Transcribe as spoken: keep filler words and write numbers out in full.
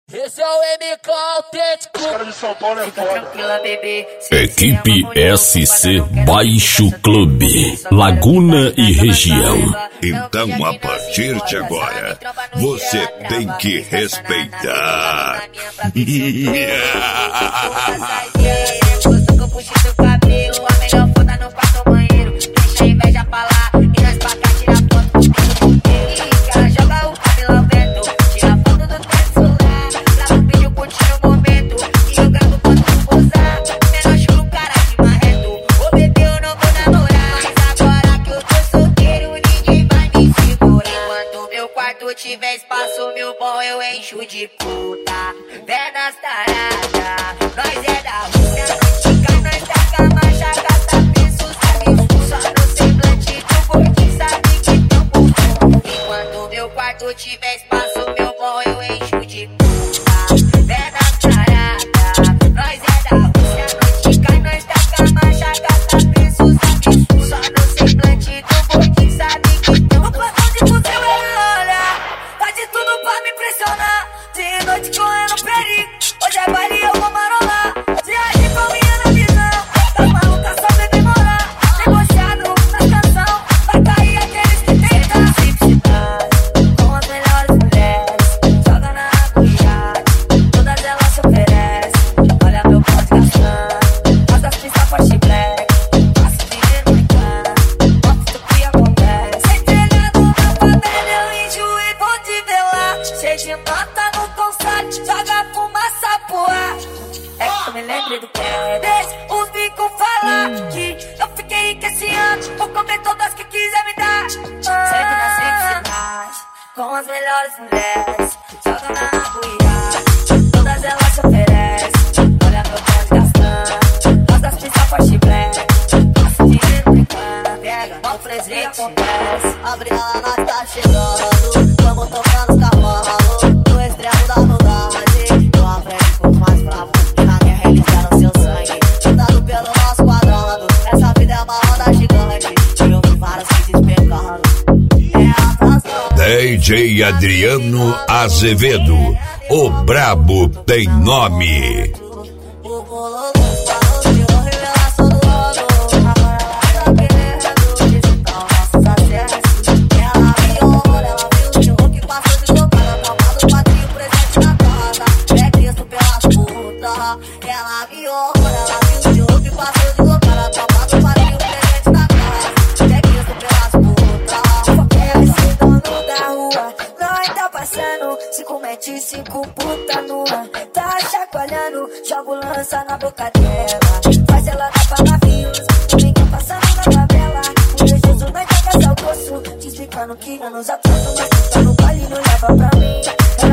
Esse é o M K autêntico. Cara de São Paulo é foda. Equipe S C Baixo Clube, Laguna e região. Então, a partir de agora, você tem que respeitar. Tiver espaço, meu bom, eu encho de puta. Vê nas taradas, nós é da Rússia. Fica nós da camacha, gasta preço, sabe? Só no semblante do gordinho, sabe que tem um bumbum. Enquanto meu quarto tiver espaço, meu bom, eu encho de puta. Vê nas taradas, nós é da Rússia. Fica nós da camacha, gasta preço, sabe? Só no semblante do gordinho, sabe que tem um bumbum. Pra me impressionar, de noite correndo perigo. Hoje é baile, eu vou marolar. Viagem pra minha na visão. Tá maluca, só vem demorar. Negociado na canção. Vai cair aqueles que tentam. Simplicidade, com as melhores mulheres. Joga na água e iate. Todas elas se oferecem. Olha meu ponto gastando. Faz as pistas forte black. Passo de dinheiro no encana. Mostra o que acontece. Entregado na favela, eu enjoei, vou te ver lá. Cheio de nota no concerto, joga fumaça pro ar. É que eu me lembrei do que é. Deixa os bicos falar que eu fiquei rico esse ano. Vou comer todas que quiser me dar. Sempre na simplicidade, com as melhores mulheres. Joga na água e iate. Todas elas se oferecem. Olha meu ponto gastando. Faz das pistas forte black. Passo dinheiro brincando. Pega, mal fresia acontece. Abre ela, nós tá chegando. Vamos tocando os cavalos, no extremo da maldade. Eu aprendo por mais bravo, que na guerra eles deram seu sangue. Andando pelo nosso quadrado, essa vida é uma roda gigante. Eu vi vários se despencando. É atração. D J Adriano Azevedo, o brabo tem nome. O bolo gostoso, tirou revelação do ano. Agora ela tá querendo digitar nossos acessos. Ela me honra, ela viu de roupa que passou de boca na palma do quadrinho, presente na casa. É Cristo pelas putas. Ela me honra, ela viu de roupa que passou de boca na palma do quadrinho, presente na casa. É Cristo pelas putas. É esse dono da rua, nós tá passando. Cinco mete, cinco puta nua. Tá chacoalhando, jogo lança na boca dela. Faz ela dar pra navios, ninguém passando na favela. O Jesus nós joga seu gosto, te explicando que anos atrás. Mas tá no baile, não leva pra mim.